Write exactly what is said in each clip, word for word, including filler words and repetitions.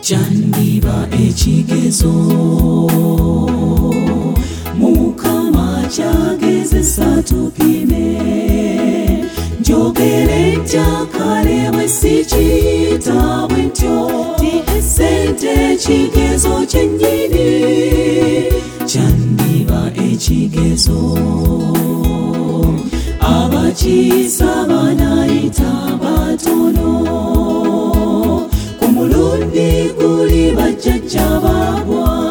Chandiba echigezo Mukama chageze satupime Njogere njakale mwesichita wentyo Sente chigezo chenyini Chandiba echigezo Abachisa banaita batono Kumulundi guli bajjajja babwa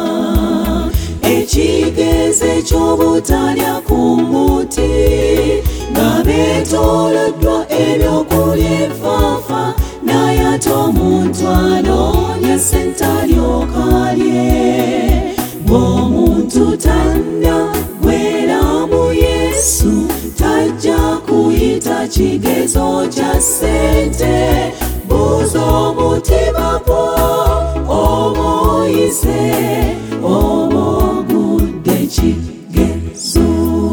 Ekigeze ky'obutalya ku muti nga beetooloddwa ebyokulya enfaafa naye ate omuntu anoonya ssente alyoka alye ng'omuntu tannaggweera mu Yesu tajja kuyita kigezo kya ssente buuza omutima gwo oba oyise oba ogudde kigezo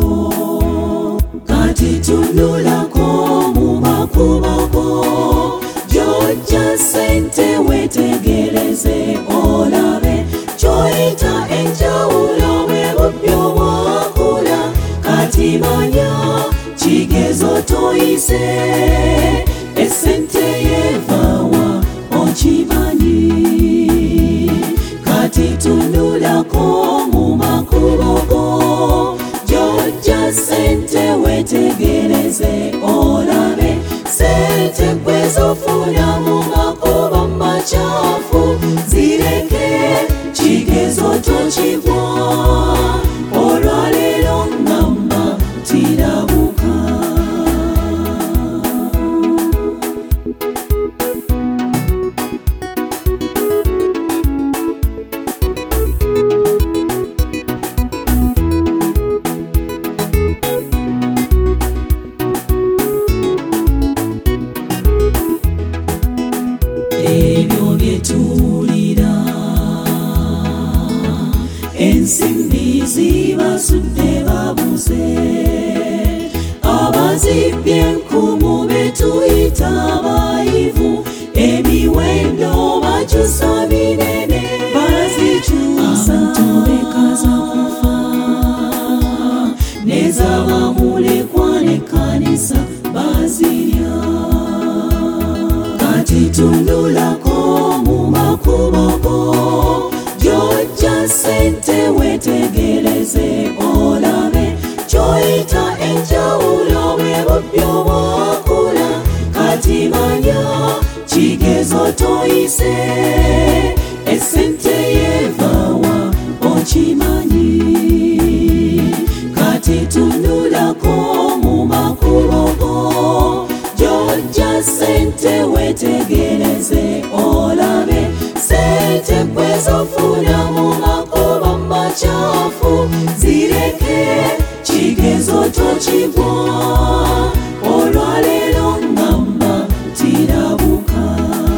kati tunulako mu makubo go gy'ojja ssente wetegereze olabe ky'oyita enjawulo bwe bubyo bwakula kati manya kigezo toyise essente yevawa okimanyi kati tunulako mu makubo go gy'ojja ssente wetegereze olabe ssente gwe zofuna mu makubo makyafu zireke kigezo tokigwa olwaleero ngamba tirabuka ebyo byetuwulira ensimbi zibasudde babuze abazibbye enkumu betuyita abayivu emiwendo bakyusa binene bazikyusa tobekaza kufa nezabamulekwa nekkanisa bazirya kati tunulako mu makubo go gy'ojja ssente wetegereze olabe ky'oyita enjawulo bwe bubyo bwakula kati manya kigezo toyise essente yevawa okimanyi kati tunulako mu makubo go gy'ojja ssente wetegereze olabe ssente gwe zofuna mu makubo makyafu zireke kigezo tokigwa olwaleero ngamba tirabuka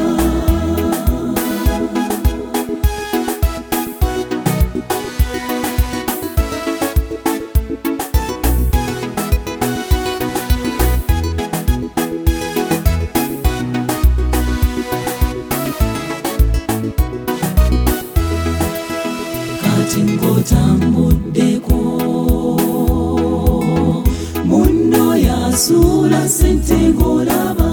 kati ng'otambuddeko munno yasuula ssente ng'olaba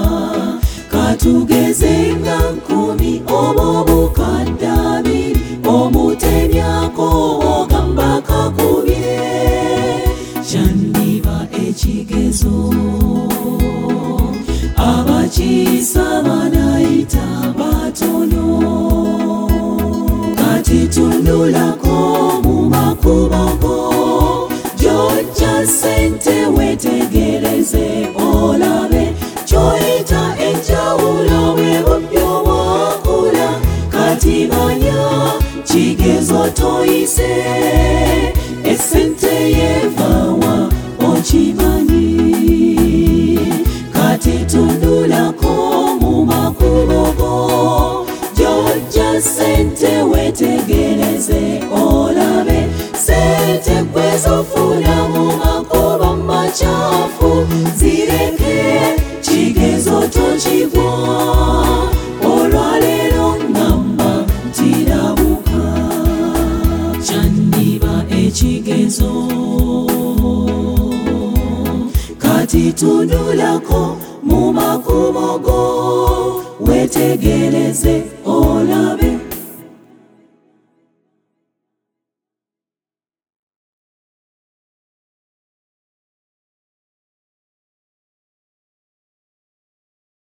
katugeze nga nkumi oba obukadde abiri omutemyako ogamba kakubye Chandiba ekigezo abakiisa banayita batono kati tunulako mu makubo go gy'ojja ssente wetegereze olabe ky'oyita enjawulo bwe bubyo bwakula kati manya kigezo toyise essente yevawa okimanyi kati tunulako mu makubo go gy'ojja ssente wetegereze olabe ssente gwe zofuna mu makubo makyafu zireke kigezo tokigwa olwaleero ngamba ekigezo. Kati tunulako mu makubo go wetegereze